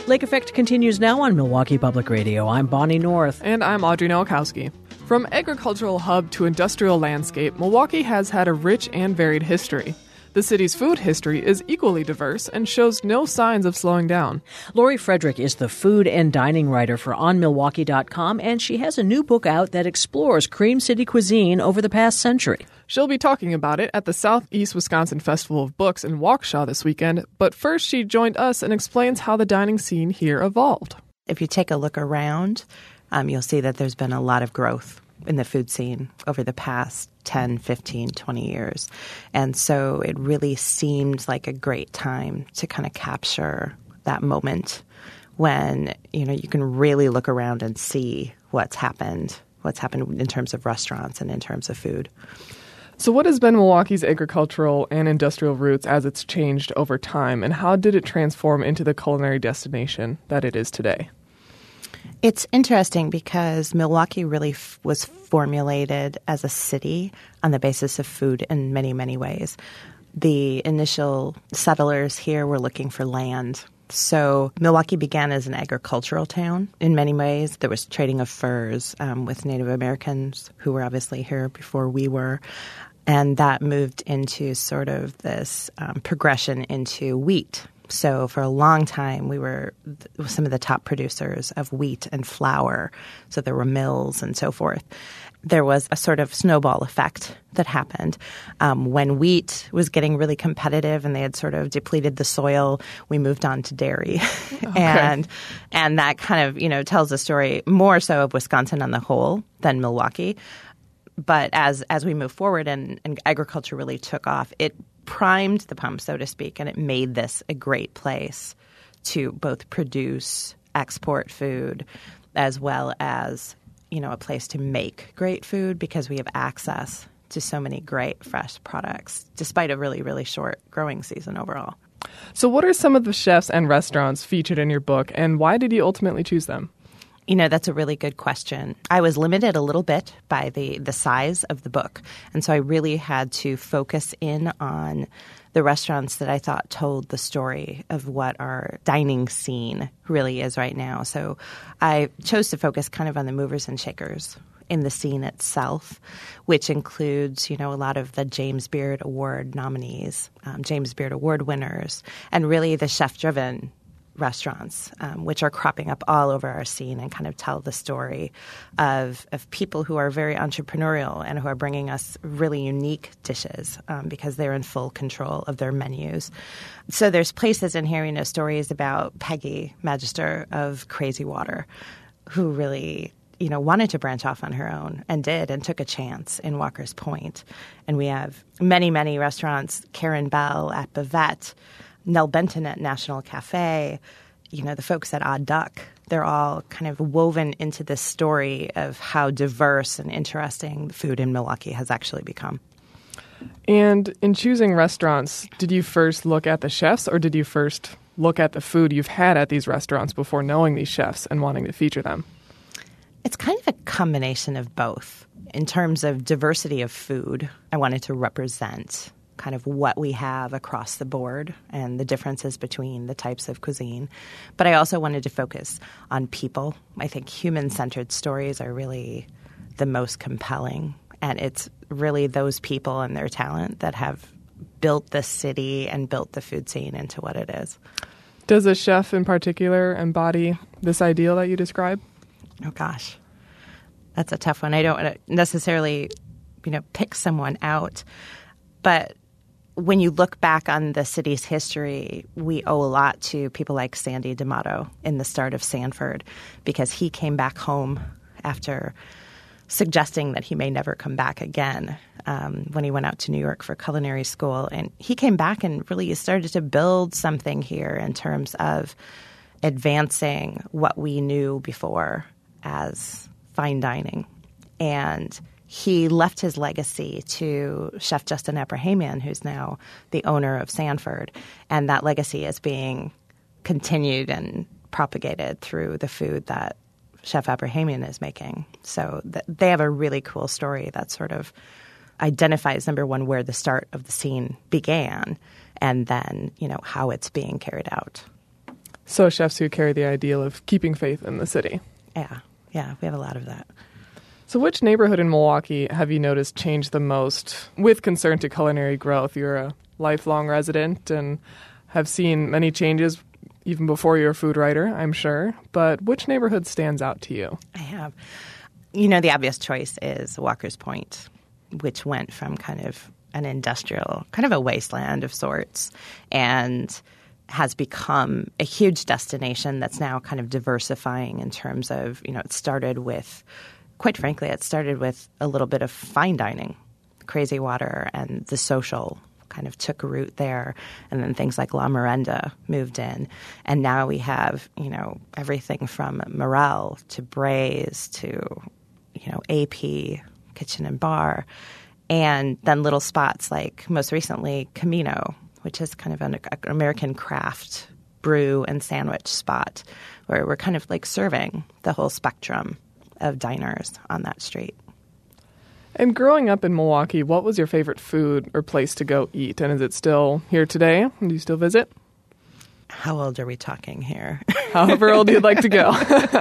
Lake Effect continues now on Milwaukee Public Radio. I'm Bonnie North. And I'm Audrey Nowakowski. From agricultural hub to industrial landscape, Milwaukee has had a rich and varied history. The city's food history is equally diverse and shows no signs of slowing down. Lori Frederick is the food and dining writer for OnMilwaukee.com, and she has a new book out that explores Cream City cuisine over the past century. She'll be talking about it at the Southeast Wisconsin Festival of Books in Waukesha this weekend, but first she joined us and explains how the dining scene here evolved. If you take a look around, you'll see that there's been a lot of growth in the food scene over the past 10, 15, 20 years. And so it really seemed like a great time to kind of capture that moment when, you can really look around and see what's happened in terms of restaurants and in terms of food. So what has been Milwaukee's agricultural and industrial roots as it's changed over time, and how did it transform into the culinary destination that it is today? It's interesting because Milwaukee really was formulated as a city on the basis of food in many, many ways. The initial settlers here were looking for land. So Milwaukee began as an agricultural town in many ways. There was trading of furs with Native Americans who were obviously here before we were. And that moved into sort of this progression into wheat. So for a long time, we were some of the top producers of wheat and flour. So there were mills and so forth. There was a sort of snowball effect that happened. When wheat was getting really competitive and they had sort of depleted the soil, we moved on to dairy. Okay. And that kind of, tells the story more so of Wisconsin on the whole than Milwaukee. But as we move forward and agriculture really took off, it primed the pump, so to speak, and it made this a great place to both produce, export food, as well as, a place to make great food because we have access to so many great fresh products, despite a really, really short growing season overall. So what are some of the chefs and restaurants featured in your book, and why did you ultimately choose them? That's a really good question. I was limited a little bit by the size of the book. And so I really had to focus in on the restaurants that I thought told the story of what our dining scene really is right now. So I chose to focus kind of on the movers and shakers in the scene itself, which includes, a lot of the James Beard Award nominees, James Beard Award winners, and really the chef-driven restaurants, which are cropping up all over our scene and kind of tell the story of people who are very entrepreneurial and who are bringing us really unique dishes because they're in full control of their menus. So there's places in here, stories about Peggy Magister of Crazy Water, who really wanted to branch off on her own and did and took a chance in Walker's Point. And we have many, many restaurants, Karen Bell at Bavette, Nell Benton at National Cafe, the folks at Odd Duck. They're all kind of woven into this story of how diverse and interesting food in Milwaukee has actually become. And in choosing restaurants, did you first look at the chefs or did you first look at the food you've had at these restaurants before knowing these chefs and wanting to feature them? It's kind of a combination of both. In terms of diversity of food, I wanted to represent kind of what we have across the board and the differences between the types of cuisine. But I also wanted to focus on people. I think human-centered stories are really the most compelling. And it's really those people and their talent that have built the city and built the food scene into what it is. Does a chef in particular embody this ideal that you describe? Oh, gosh. That's a tough one. I don't want to necessarily, pick someone out. But when you look back on the city's history, we owe a lot to people like Sandy D'Amato in the start of Sanford, because he came back home after suggesting that he may never come back again when he went out to New York for culinary school. And he came back and really started to build something here in terms of advancing what we knew before as fine dining. And he left his legacy to Chef Justin Abrahamian, who's now the owner of Sanford. And that legacy is being continued and propagated through the food that Chef Abrahamian is making. So they have a really cool story that sort of identifies, number one, where the start of the scene began, and then, how it's being carried out. So chefs who carry the ideal of keeping faith in the city. Yeah, we have a lot of that. So which neighborhood in Milwaukee have you noticed changed the most with concern to culinary growth? You're a lifelong resident and have seen many changes even before you're a food writer, I'm sure. But which neighborhood stands out to you? I have. The obvious choice is Walker's Point, which went from kind of an industrial, kind of a wasteland of sorts, and has become a huge destination that's now kind of diversifying in terms of, it started with, quite frankly, a little bit of fine dining. Crazy Water and The Social kind of took root there, and then things like La Merenda moved in. And now we have, everything from Morel to Braze to, AP, Kitchen and Bar, and then little spots like most recently Camino, which is kind of an American craft brew and sandwich spot where we're kind of like serving the whole spectrum of diners on that street. And growing up in Milwaukee, what was your favorite food or place to go eat? And is it still here today? Do you still visit? How old are we talking here? However old you'd like to go.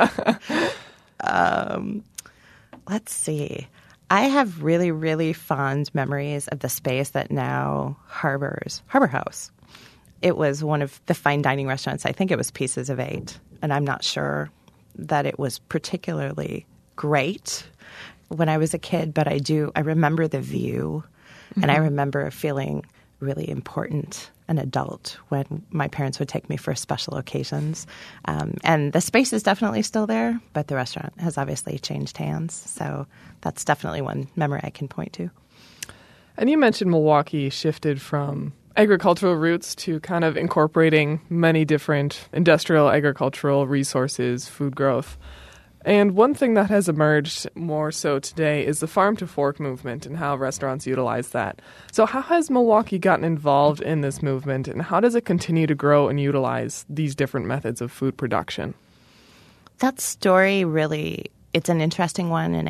Let's see. I have really, really fond memories of the space that now harbors Harbor House. It was one of the fine dining restaurants. I think it was Pieces of Eight, and I'm not sure that it was particularly great when I was a kid, but I remember the view, and I remember feeling really important, an adult, when my parents would take me for special occasions. And the space is definitely still there, but the restaurant has obviously changed hands. So that's definitely one memory I can point to. And you mentioned Milwaukee shifted from agricultural roots to kind of incorporating many different industrial agricultural resources, food growth. And one thing that has emerged more so today is the farm to fork movement and how restaurants utilize that. So how has Milwaukee gotten involved in this movement, and how does it continue to grow and utilize these different methods of food production? That story really, it's an interesting one, and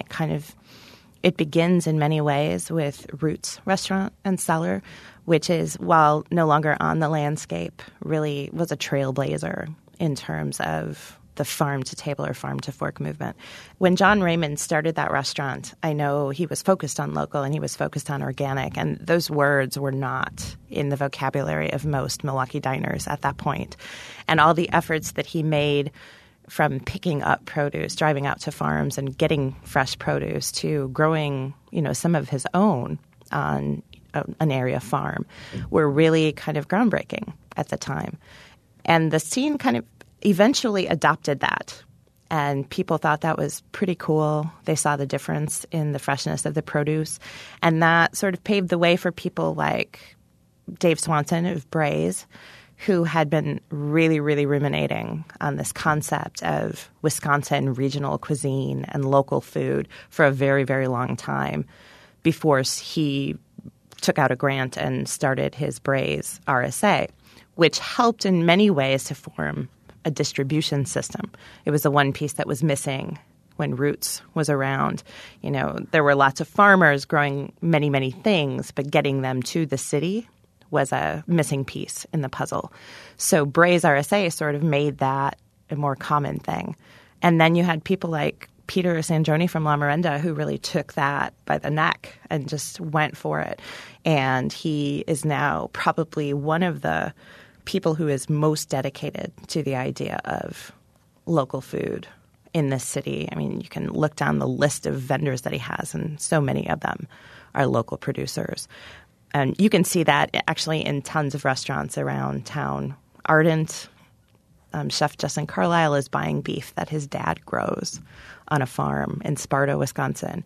it begins in many ways with Roots Restaurant and Cellar, which is, while no longer on the landscape, really was a trailblazer in terms of the farm to table or farm to fork movement. When John Raymond started that restaurant, I know he was focused on local and he was focused on organic, and those words were not in the vocabulary of most Milwaukee diners at that point. And all the efforts that he made, from picking up produce, driving out to farms and getting fresh produce, to growing, some of his own on an area farm, were really kind of groundbreaking at the time. And the scene kind of eventually adopted that, and people thought that was pretty cool. They saw the difference in the freshness of the produce, and that sort of paved the way for people like Dave Swanson of Braze, who had been really, really ruminating on this concept of Wisconsin regional cuisine and local food for a very, very long time before he took out a grant and started his Braze RSA, which helped in many ways to form a distribution system. It was the one piece that was missing when Roots was around. There were lots of farmers growing many, many things, but getting them to the city was a missing piece in the puzzle. So Braze RSA sort of made that a more common thing. And then you had people like Peter Sandroni from La Merenda who really took that by the neck and just went for it. And he is now probably one of the people who is most dedicated to the idea of local food in this city. I mean, you can look down the list of vendors that he has, and so many of them are local producers. And you can see that actually in tons of restaurants around town. Ardent, Chef Justin Carlisle is buying beef that his dad grows on a farm in Sparta, Wisconsin.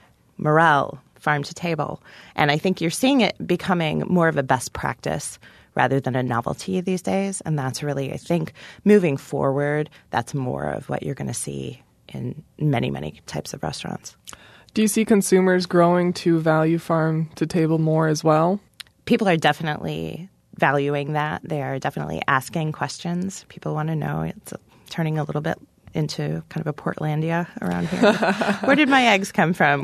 Morel, farm to table. And I think you're seeing it becoming more of a best practice rather than a novelty these days. And that's really, I think, moving forward, that's more of what you're going to see in many, many types of restaurants. Do you see consumers growing to value farm to table more as well? People are definitely valuing that. They are definitely asking questions. People want to know. It's turning a little bit into kind of a Portlandia around here. Where did my eggs come from?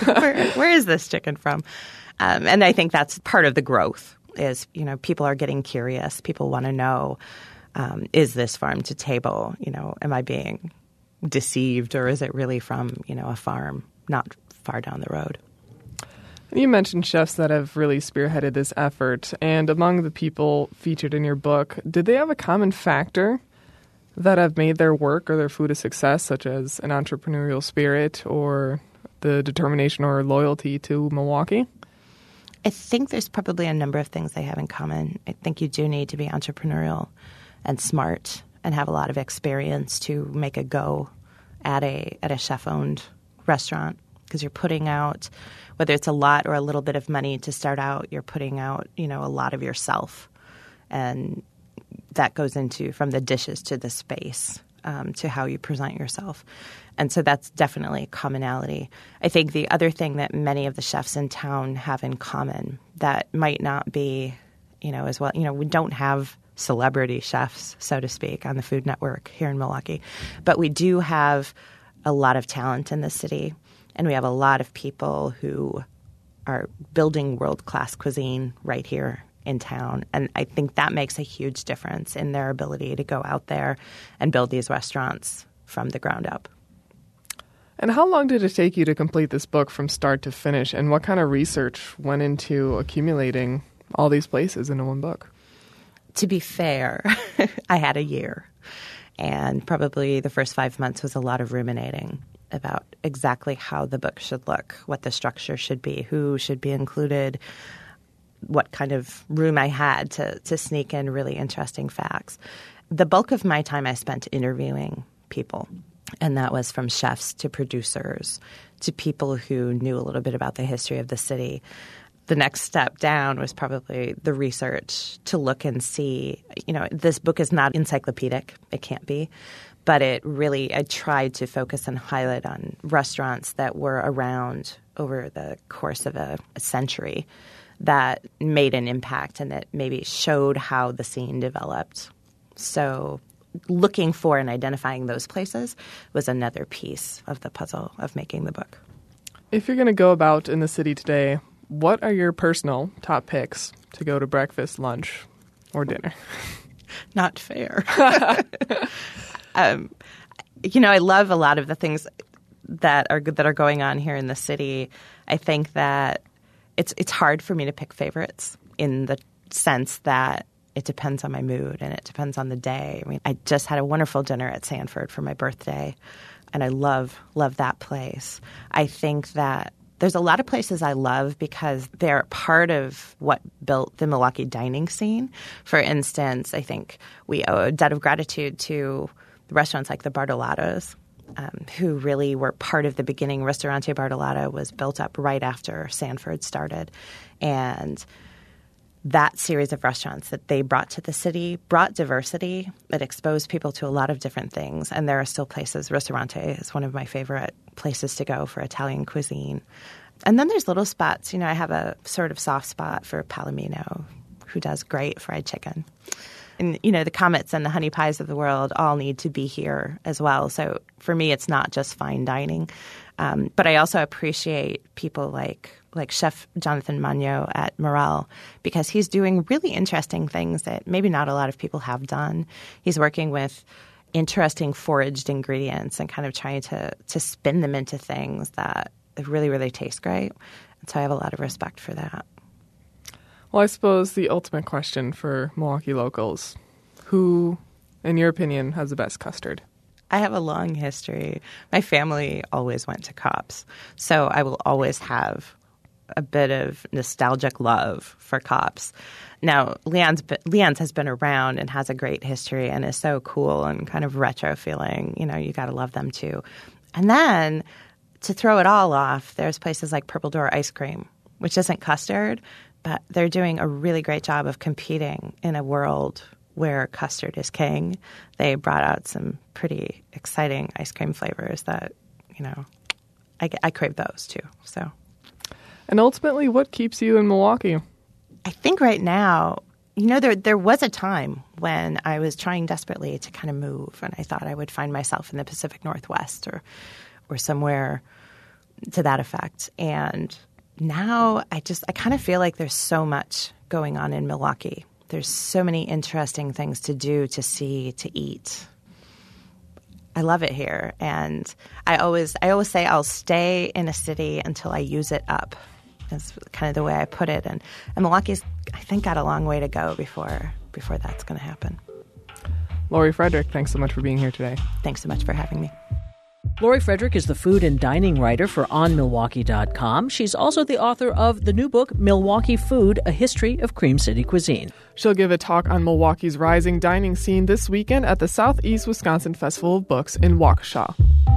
Where is this chicken from? And I think that's part of the growth is, people are getting curious. People want to know. Is this farm to table? Am I being deceived, or is it really from, a farm not far down the road? You mentioned chefs that have really spearheaded this effort, and among the people featured in your book, did they have a common factor that have made their work or their food a success, such as an entrepreneurial spirit or the determination or loyalty to Milwaukee? I think there's probably a number of things they have in common. I think you do need to be entrepreneurial and smart and have a lot of experience to make a go at a chef-owned restaurant, because you're putting out, whether it's a lot or a little bit of money to start out, you're putting out, a lot of yourself. And that goes into from the dishes to the space, to how you present yourself. And so that's definitely a commonality. I think the other thing that many of the chefs in town have in common that might not be, as well, we don't have celebrity chefs, so to speak, on the Food Network here in Milwaukee, but we do have a lot of talent in the city. And we have a lot of people who are building world-class cuisine right here in town. And I think that makes a huge difference in their ability to go out there and build these restaurants from the ground up. And how long did it take you to complete this book from start to finish? And what kind of research went into accumulating all these places into one book? To be fair, I had a year. And probably the first 5 months was a lot of ruminating about exactly how the book should look, what the structure should be, who should be included, what kind of room I had to sneak in really interesting facts. The bulk of my time I spent interviewing people, and that was from chefs to producers to people who knew a little bit about the history of the city. The next step down was probably the research to look and see, this book is not encyclopedic. It can't be. But I tried to focus and highlight on restaurants that were around over the course of a century that made an impact and that maybe showed how the scene developed. So looking for and identifying those places was another piece of the puzzle of making the book. If you're going to go about in the city today, what are your personal top picks to go to breakfast, lunch, or dinner? Not fair. I love a lot of the things that are going on here in the city. I think that it's hard for me to pick favorites in the sense that it depends on my mood and it depends on the day. I mean, I just had a wonderful dinner at Sanford for my birthday, and I love that place. I think that there's a lot of places I love because they're part of what built the Milwaukee dining scene. For instance, I think we owe a debt of gratitude to restaurants like the Bartolatos, who really were part of the beginning. Ristorante Bartolata was built up right after Sanford started. And that series of restaurants that they brought to the city brought diversity. It exposed people to a lot of different things. And there are still places. Ristorante is one of my favorite places to go for Italian cuisine. And then there's little spots. I have a sort of soft spot for Palomino, who does great fried chicken. And, the Comets and the Honey Pies of the world all need to be here as well. So for me, it's not just fine dining. But I also appreciate people like Chef Jonathan Magno at Morel, because he's doing really interesting things that maybe not a lot of people have done. He's working with interesting foraged ingredients and kind of trying to spin them into things that really, really taste great. And so I have a lot of respect for that. Well, I suppose the ultimate question for Milwaukee locals, who, in your opinion, has the best custard? I have a long history. My family always went to Kopp's, so I will always have a bit of nostalgic love for Kopp's. Now, Leon's has been around and has a great history and is so cool and kind of retro feeling. You got to love them too. And then to throw it all off, there's places like Purple Door Ice Cream, which isn't custard, but they're doing a really great job of competing in a world where custard is king. They brought out some pretty exciting ice cream flavors that, I crave those too. So, and ultimately, what keeps you in Milwaukee? I think right now, there was a time when I was trying desperately to kind of move, and I thought I would find myself in the Pacific Northwest or somewhere to that effect. And now I kind of feel like there's so much going on in Milwaukee There's so many interesting things to do, to see, to eat. I love it here. And I always say I'll stay in a city until I use it up. That's kind of the way I put it. And Milwaukee's, I think, got a long way to go before that's going to happen. Lori Frederick, thanks so much for being here today. Thanks so much for having me. Lori Frederick is the food and dining writer for OnMilwaukee.com. She's also the author of the new book, Milwaukee Food, A History of Cream City Cuisine. She'll give a talk on Milwaukee's rising dining scene this weekend at the Southeast Wisconsin Festival of Books in Waukesha.